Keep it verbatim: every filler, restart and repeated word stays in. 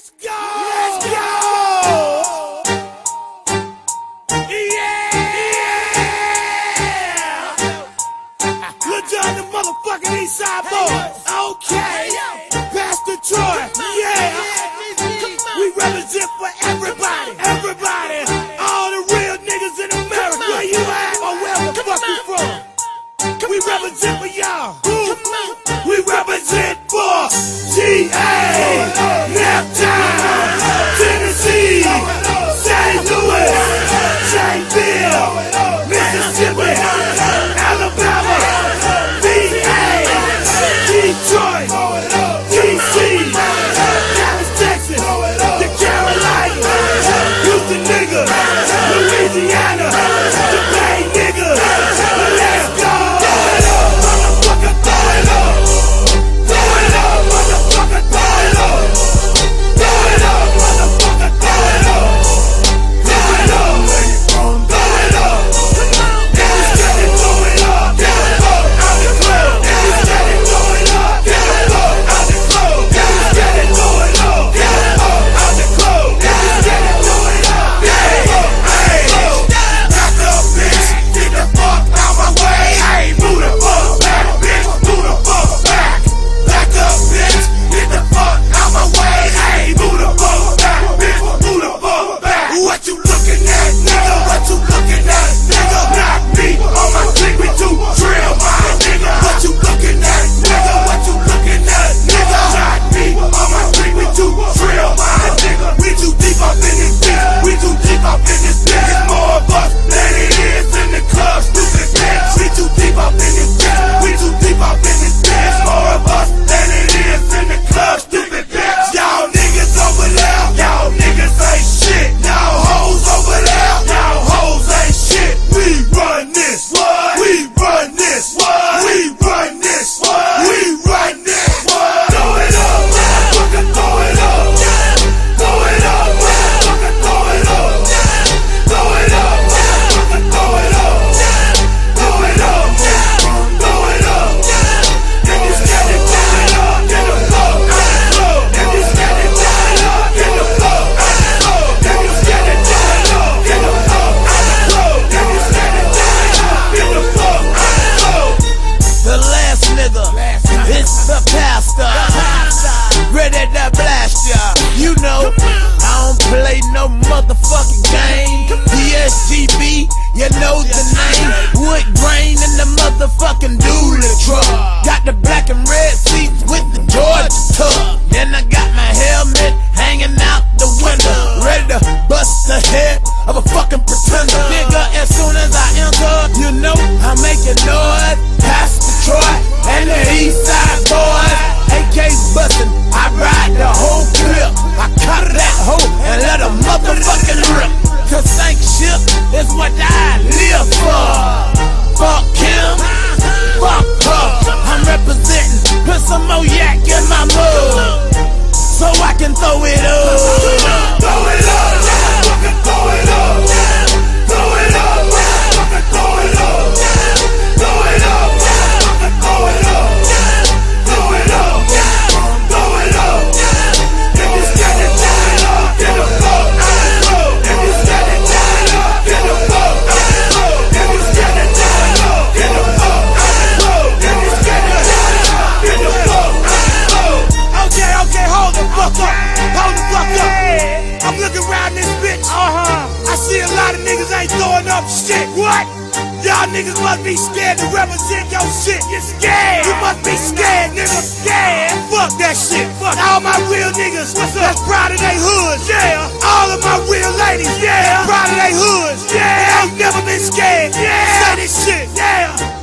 Let's go! Let's go! Yeah! Lil Jon, the motherfucking Eastside Boys. Okay. Pastor Troy. Yeah. We represent for everybody. Everybody. All the real niggas in America. Where you at? Or where the fuck you from? We represent for y'all. We represent for G A, Naptown, Tennessee, Saint Louis, Shaneville, Mississippi, Alabama, V A, Detroit, D C, Dallas, Texas, the Carolinas, Houston niggas, Louisiana, the Bay niggas. Let's go! Motherfucker, throw it up! Throw it up, motherfucker, throw it up! Throw it up, motherfucker, throw it up! Throw it up, where you from? Throw it up! If you steady, throw it up! Get the fuck out the club! If you steady, throw it up! Get the fuck out the club! If you steady, throw it up! Get the fuck out the club! If you steady, throw it up! Get the fuck out the club! Back up, bitch! Get the fuck out my way! Hey, move the fuck back, bitch! Move the fuck back! Back up, bitch! Get the fuck out my way! Hey, move the fuck back, bitch! Move the fuck back! What you looking at, nigga? What you looking at, nigga? Not me on my click with two drill, my nigga. What you looking at, nigga? What you looking at, nigga? Not me on my click with two drill, my nigga. We too deep up in this bitch. We too deep up in this bitch. It's more of us than it is in the club, stupid bitch. We too deep up in this bitch. We too deep up in this bitch. It's more of us than it is in the club, stupid bitch. Y'all niggas over there, y'all niggas ain't shit. Y'all hoes over there, y'all hoes ain't shit. We run this, what? We run this, what? We run this, what? We run this, what? Throw it up, motherfucker, throw it up. Throw it up, motherfucker, throw it up. Throw it up, motherfucker, throw it up. Throw it up, throw it up. If you steady, throw it up. Get the fuck out the club. If you steady, throw it up. Get the fuck out the club. If you steady, throw it up. Get the fuck out the club. If you steady, throw it up. Get the fuck out the club. The last nigga, it's the pastor, ready to blast ya. You know, I don't play no motherfucking game. D S G B, you know the name. Wood grain in the motherfucking dually truck. Got the black and red seats with the Georgia tuck. Then I got my helmet hanging out the window, ready to bust the head of a fucking pretender. Nigga, as soon as I enter, you know I'm making noise. Pastor Troy and the Eastside Boys, A K's bustin', I ride the whole clip. I cut that hoe and let a motherfucking rip. To sink ship is what I live for. Fuck him, fuck her. I'm representing, put some more yak in my mug, so I can throw it up. Throw it up, motherfucker, throw it up. Throw it up, motherfucker, throw it up. Throw it up, motherfucker, throw it up. Throw it up, throw it up. If you steady, throw it up. Get the fuck out the club. If you steady, throw it up. Get the fuck out the club. If you steady, throw it up. Get the fuck out the club. If you steady, throw it up. Get the fuck out the club. Okay, okay, hold the fuck up. Hold the fuck up. I'm looking around this bitch. Uh-huh. I see a lot of niggas ain't throwing up shit. What? Y'all niggas must be scared to represent your shit. You're scared. You must be scared, nigga. Scared. Fuck that shit. Fuck all my real niggas. What's up? That's proud of they hoods. Yeah. All of my real ladies. Yeah. Proud of they hoods. Yeah. They ain't never been scared. Yeah. Say this shit. Yeah.